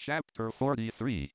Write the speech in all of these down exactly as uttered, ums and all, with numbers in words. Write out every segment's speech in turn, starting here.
Chapter forty-three.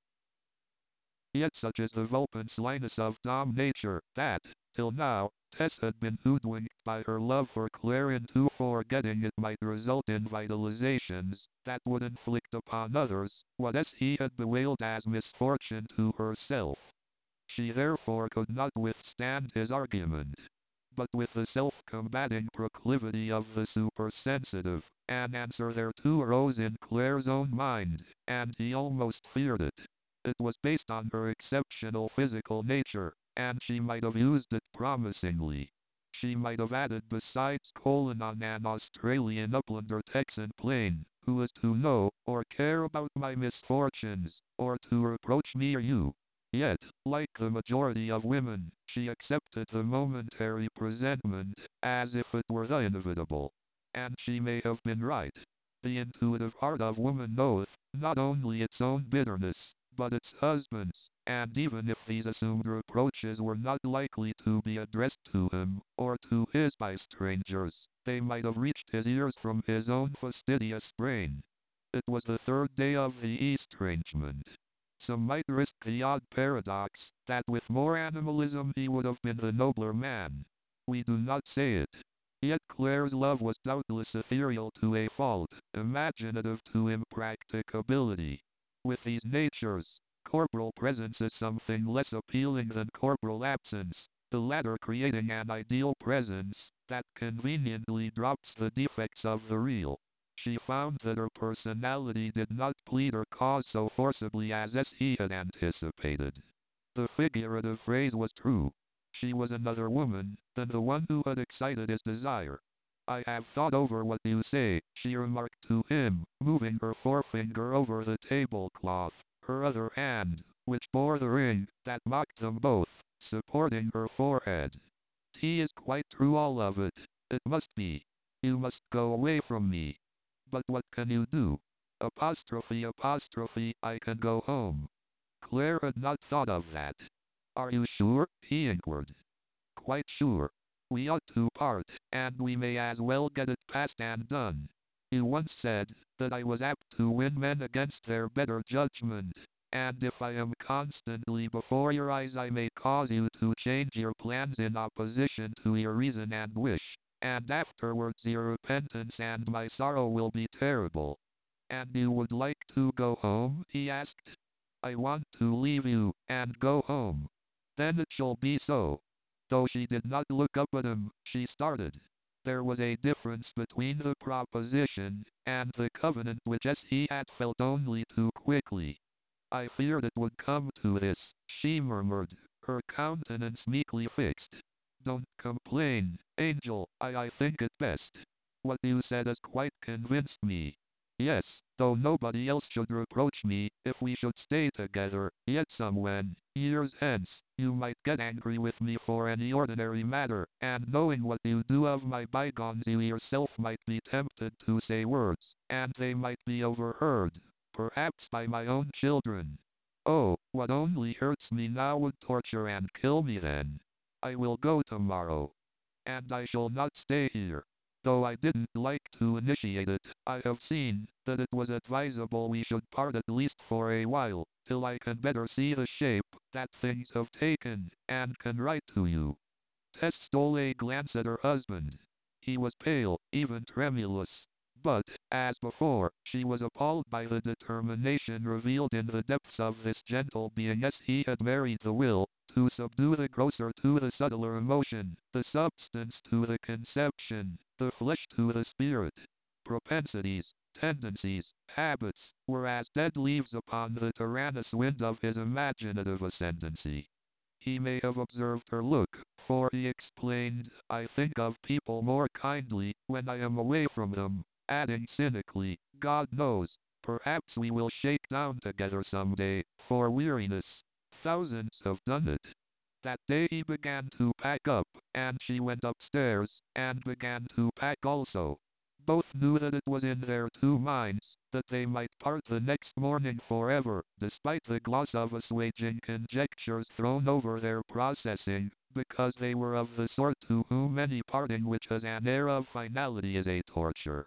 Yet such is the Vulcan slyness of Dom nature, that, till now, Tess had been hoodwinked by her love for Claire into forgetting it might result in vitalizations that would inflict upon others what as he had bewailed as misfortune to herself. She therefore could not withstand his argument. But with the self-combating proclivity of the supersensitive, an answer thereto arose in Claire's own mind, and he almost feared it. It was based on her exceptional physical nature, and she might have used it promisingly. She might have added besides colon on an Australian upland or Texan plain, who is to know, or care about my misfortunes, or to reproach me or you. Yet, like the majority of women, she accepted the momentary presentment, as if it were the inevitable. And she may have been right. The intuitive heart of woman knoweth, not only its own bitterness, but its husband's, and even if these assumed reproaches were not likely to be addressed to him, or to his by strangers, they might have reached his ears from his own fastidious brain. It was the third day of the estrangement. Some might risk the odd paradox, that with more animalism he would have been the nobler man. We do not say it. Yet Claire's love was doubtless ethereal to a fault, imaginative to impracticability. With these natures, corporal presence is something less appealing than corporal absence, the latter creating an ideal presence that conveniently drops the defects of the real. She found that her personality did not plead her cause so forcibly as as he had anticipated. The figurative phrase was true. She was another woman than the one who had excited his desire. I have thought over what you say, she remarked to him, moving her forefinger over the tablecloth, her other hand, which bore the ring that mocked them both, supporting her forehead. T is quite true, all of it. It must be. You must go away from me. But what can you do? Apostrophe apostrophe, I can go home. Claire had not thought of that. Are you sure? He inquired. Quite sure. We ought to part, and we may as well get it past and done. You once said that I was apt to win men against their better judgment, and if I am constantly before your eyes I may cause you to change your plans in opposition to your reason and wish. And afterwards your repentance and my sorrow will be terrible. And you would like to go home? He asked. I want to leave you, and go home. Then it shall be so. Though she did not look up at him, she started. There was a difference between the proposition, and the covenant which as he had felt only too quickly. I feared it would come to this, she murmured, her countenance meekly fixed. Don't complain, Angel, I, I think it best. What you said has quite convinced me. Yes, though nobody else should reproach me, if we should stay together, yet somewhen, years hence, you might get angry with me for any ordinary matter, and knowing what you do of my bygones you yourself might be tempted to say words, and they might be overheard, perhaps by my own children. Oh, what only hurts me now would torture and kill me then. I will go tomorrow. And I shall not stay here. Though I didn't like to initiate it, I have seen that it was advisable we should part at least for a while, till I can better see the shape that things have taken, and can write to you. Tess stole a glance at her husband. He was pale, even tremulous. But, as before, she was appalled by the determination revealed in the depths of this gentle being as he had married the will, to subdue the grosser to the subtler emotion, the substance to the conception, the flesh to the spirit. Propensities, tendencies, habits, were as dead leaves upon the tyrannous wind of his imaginative ascendancy. He may have observed her look, for he explained, I think of people more kindly when I am away from them, adding cynically, God knows, perhaps we will shake down together some day, for weariness. Thousands have done it. That day he began to pack up, and she went upstairs, and began to pack also. Both knew that it was in their two minds, that they might part the next morning forever, despite the gloss of assuaging conjectures thrown over their processing, because they were of the sort to whom any parting which has an air of finality is a torture.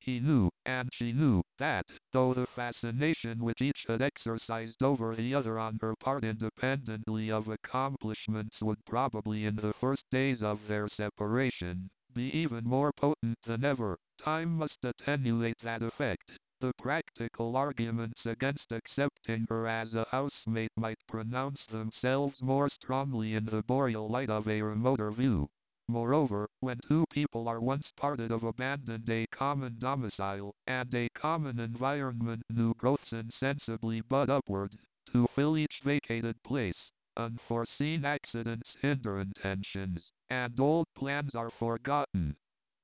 He knew, and she knew, that, though the fascination which each had exercised over the other on her part independently of accomplishments would probably in the first days of their separation, be even more potent than ever, time must attenuate that effect. The practical arguments against accepting her as a housemate might pronounce themselves more strongly in the boreal light of a remoter view. Moreover, when two people are once parted of abandoned a common domicile, and a common environment, new growths insensibly bud upward, to fill each vacated place. Unforeseen accidents hinder intentions, and old plans are forgotten.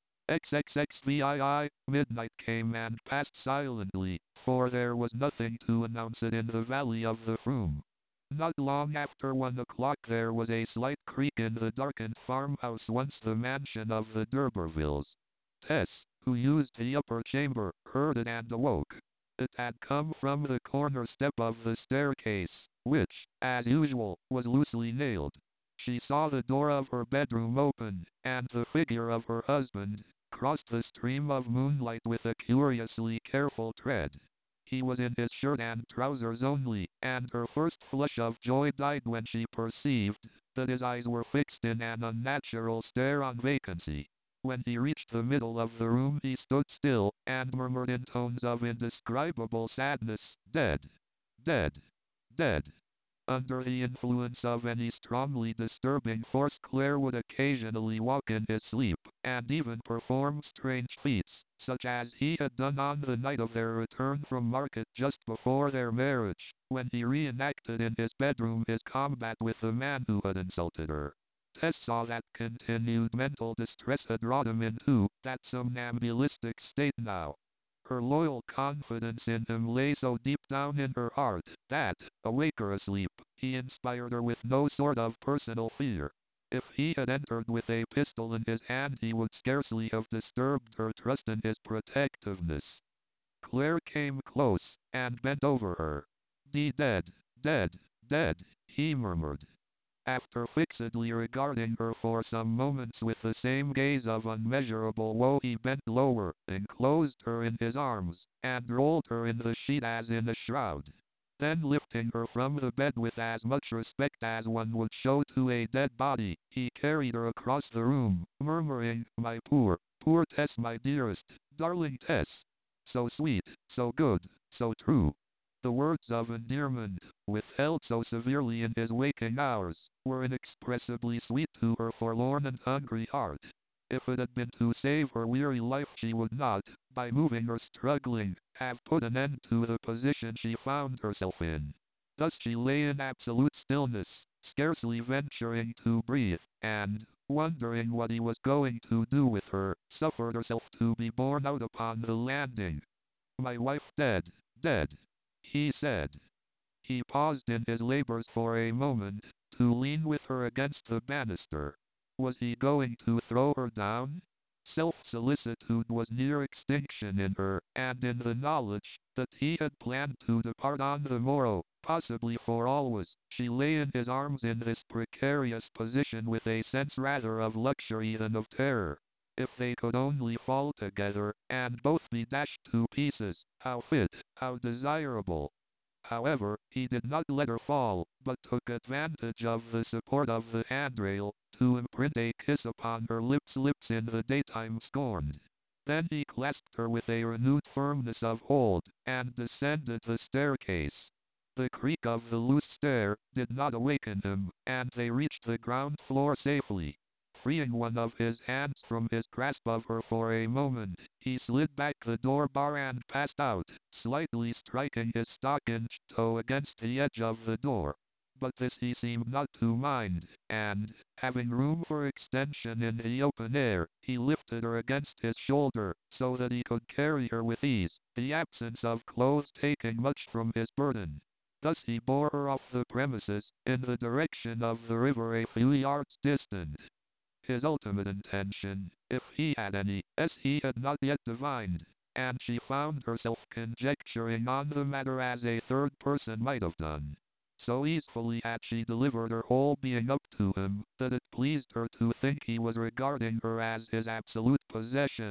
XXXVII, midnight came and passed silently, for there was nothing to announce it in the valley of the Froom. Not long after one o'clock there was a slight creak in the darkened farmhouse once the mansion of the D'Urbervilles. Tess, who used the upper chamber, heard it and awoke. It had come from the corner step of the staircase, which, as usual, was loosely nailed. She saw the door of her bedroom open, and the figure of her husband crossed the stream of moonlight with a curiously careful tread. He was in his shirt and trousers only, and her first flush of joy died when she perceived that his eyes were fixed in an unnatural stare on vacancy. When he reached the middle of the room he stood still, and murmured in tones of indescribable sadness, "Dead! Dead! Dead!" Under the influence of any strongly disturbing force Claire would occasionally walk in his sleep, and even perform strange feats, such as he had done on the night of their return from market just before their marriage, when he reenacted in his bedroom his combat with the man who had insulted her. Tess saw that continued mental distress had wrought him into that somnambulistic state now. Her loyal confidence in him lay so deep down in her heart, that, awake or asleep, he inspired her with no sort of personal fear. If he had entered with a pistol in his hand he would scarcely have disturbed her trust in his protectiveness. Claire came close, and bent over her. "De dead, dead, dead," he murmured. After fixedly regarding her for some moments with the same gaze of unmeasurable woe he bent lower, enclosed her in his arms, and rolled her in the sheet as in a shroud. Then lifting her from the bed with as much respect as one would show to a dead body, he carried her across the room, murmuring, "My poor, poor Tess, my dearest, darling Tess. So sweet, so good, so true." The words of endearment, withheld so severely in his waking hours, were inexpressibly sweet to her forlorn and hungry heart. If it had been to save her weary life she would not, by moving or struggling, have put an end to the position she found herself in. Thus she lay in absolute stillness, scarcely venturing to breathe, and, wondering what he was going to do with her, suffered herself to be borne out upon the landing. "My wife dead, dead," he said. He paused in his labors for a moment, to lean with her against the banister. Was he going to throw her down? Self-solicitude was near extinction in her, and in the knowledge that he had planned to depart on the morrow, possibly for always, she lay in his arms in this precarious position with a sense rather of luxury than of terror. If they could only fall together, and both be dashed to pieces, how fit, how desirable! However, he did not let her fall, but took advantage of the support of the handrail, to imprint a kiss upon her lips lips in the daytime scorned. Then he clasped her with a renewed firmness of hold, and descended the staircase. The creak of the loose stair did not awaken him, and they reached the ground floor safely. Freeing one of his hands from his grasp of her for a moment, he slid back the door bar and passed out, slightly striking his stockinged toe against the edge of the door. But this he seemed not to mind, and, having room for extension in the open air, he lifted her against his shoulder, so that he could carry her with ease, the absence of clothes taking much from his burden. Thus he bore her off the premises, in the direction of the river a few yards distant. His ultimate intention, if he had any, as he had not yet divined, and she found herself conjecturing on the matter as a third person might have done. So easily had she delivered her whole being up to him, that it pleased her to think he was regarding her as his absolute possession.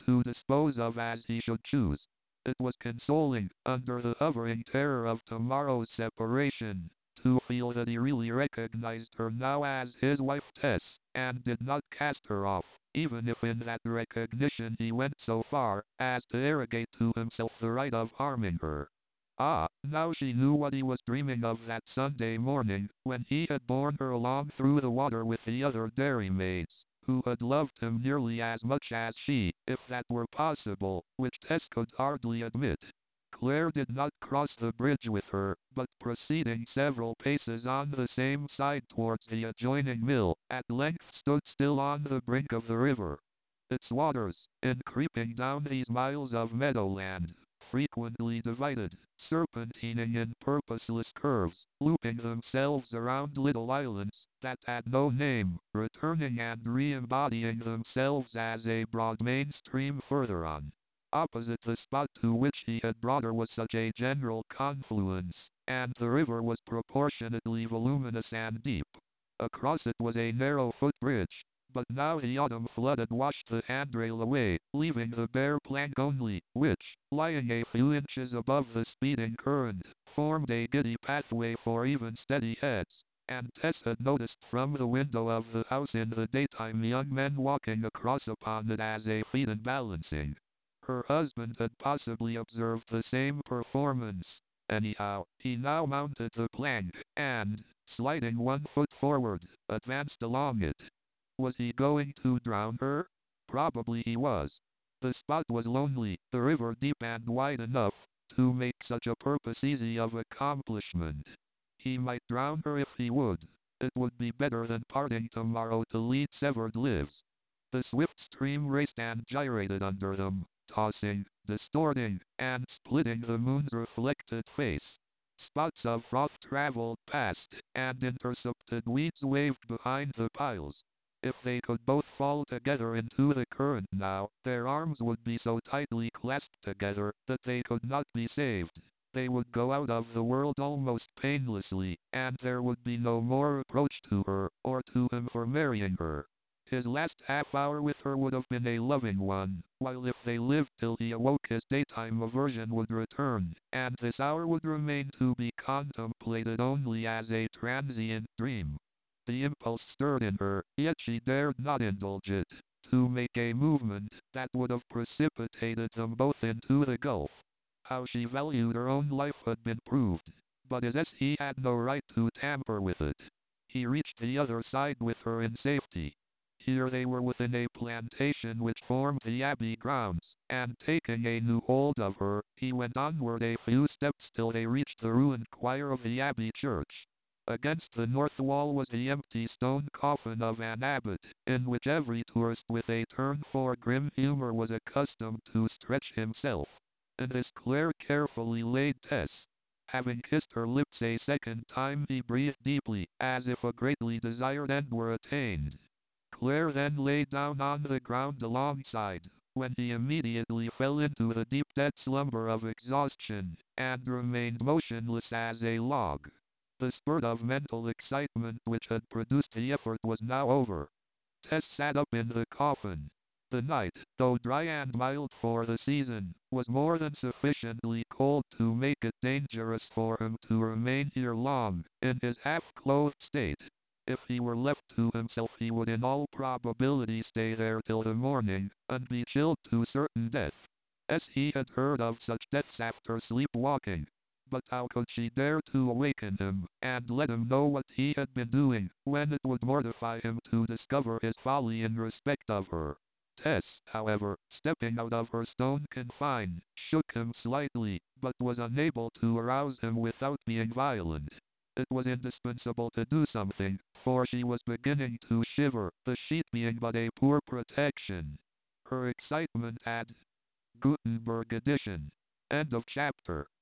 to dispose of as he should choose. It was consoling, under the hovering terror of tomorrow's separation, to feel that he really recognized her now as his wife Tess, and did not cast her off, even if in that recognition he went so far as to arrogate to himself the right of harming her. Ah, now she knew what he was dreaming of that Sunday morning, when he had borne her along through the water with the other dairymaids, who had loved him nearly as much as she, if that were possible, which Tess could hardly admit. Claire did not cross the bridge with her, but proceeding several paces on the same side towards the adjoining mill, at length stood still on the brink of the river. Its waters, in creeping down these miles of meadowland, frequently divided, serpentining in purposeless curves, looping themselves around little islands that had no name, returning and re-embodying themselves as a broad main stream further on. Opposite the spot to which he had brought her was such a general confluence, and the river was proportionately voluminous and deep. Across it was a narrow footbridge, but now the autumn flood had washed the handrail away, leaving the bare plank only, which, lying a few inches above the speeding current, formed a giddy pathway for even steady heads, and Tess had noticed from the window of the house in the daytime young men walking across upon it as a feat in balancing. Her husband had possibly observed the same performance. Anyhow, he now mounted the plank, and, sliding one foot forward, advanced along it. Was he going to drown her? Probably he was. The spot was lonely, the river deep and wide enough to make such a purpose easy of accomplishment. He might drown her if he would. It would be better than parting tomorrow to lead severed lives. The swift stream raced and gyrated under them, tossing, distorting, and splitting the moon's reflected face. Spots of froth traveled past, and intercepted weeds waved behind the piles. If they could both fall together into the current now, their arms would be so tightly clasped together that they could not be saved. They would go out of the world almost painlessly, and there would be no more reproach to her, or to him for marrying her. His last half hour with her would have been a loving one, while if they lived till he awoke his daytime aversion would return, and this hour would remain to be contemplated only as a transient dream. The impulse stirred in her, yet she dared not indulge it, to make a movement that would have precipitated them both into the gulf. How she valued her own life had been proved, but as he had no right to tamper with it. He reached the other side with her in safety. Here they were within a plantation which formed the abbey grounds, and taking a new hold of her, he went onward a few steps till they reached the ruined choir of the abbey church. Against the north wall was the empty stone coffin of an abbot, in which every tourist with a turn for grim humor was accustomed to stretch himself. In this Claire carefully laid Tess. Having kissed her lips a second time, he breathed deeply, as if a greatly desired end were attained. Claire then lay down on the ground alongside, when he immediately fell into the deep dead slumber of exhaustion, and remained motionless as a log. The spurt of mental excitement which had produced the effort was now over. Tess sat up in the coffin. The night, though dry and mild for the season, was more than sufficiently cold to make it dangerous for him to remain here long, in his half-clothed state. If he were left to himself he would in all probability stay there till the morning, and be chilled to certain death. As he had heard of such deaths after sleepwalking. But how could she dare to awaken him, and let him know what he had been doing, when it would mortify him to discover his folly in respect of her? Tess, however, stepping out of her stone confine, shook him slightly, but was unable to arouse him without being violent. It was indispensable to do something, for she was beginning to shiver, the sheet being but a poor protection. Her excitement had Gutenberg edition. End of chapter.